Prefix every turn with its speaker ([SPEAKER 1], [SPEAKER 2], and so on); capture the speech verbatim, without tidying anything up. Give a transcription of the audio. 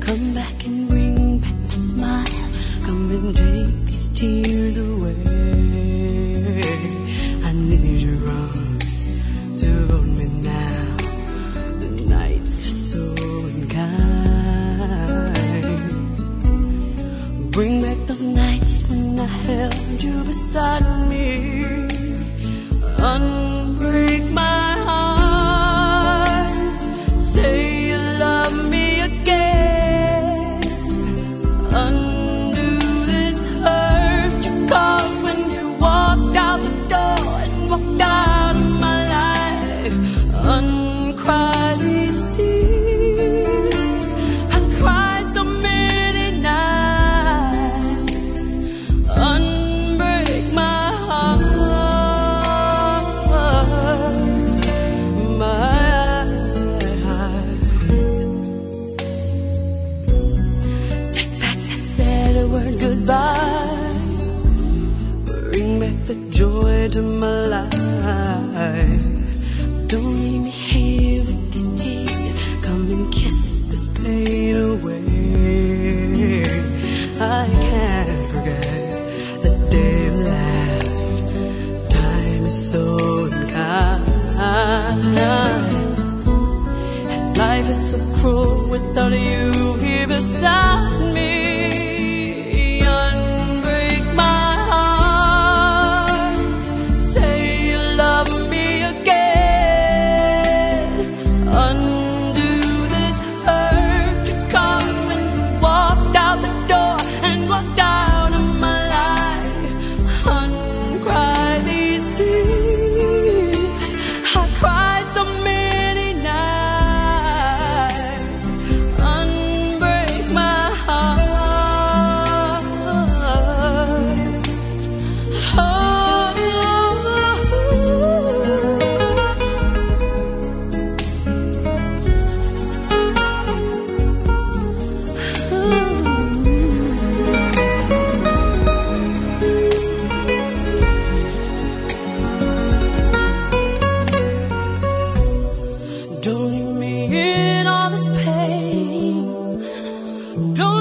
[SPEAKER 1] Come back and bring back my smile. Come and take these tears away. I need your arms to hold me now. The nights are so unkind. Bring back those nights when I held you beside me. Unbreak my heart. Say you love me again. Undo this hurt you caused when you walked out the door and walked out of my life. Uncry these tears. I cried so many nights. Unbreak my heart. Word goodbye. Bring back the joy to my life. Don't leave me here with these tears. Come and kiss this pain away. I can't forget the day you left. Time is so unkind, and life is so cruel without you here beside me. Don't leave me in all this pain. Don't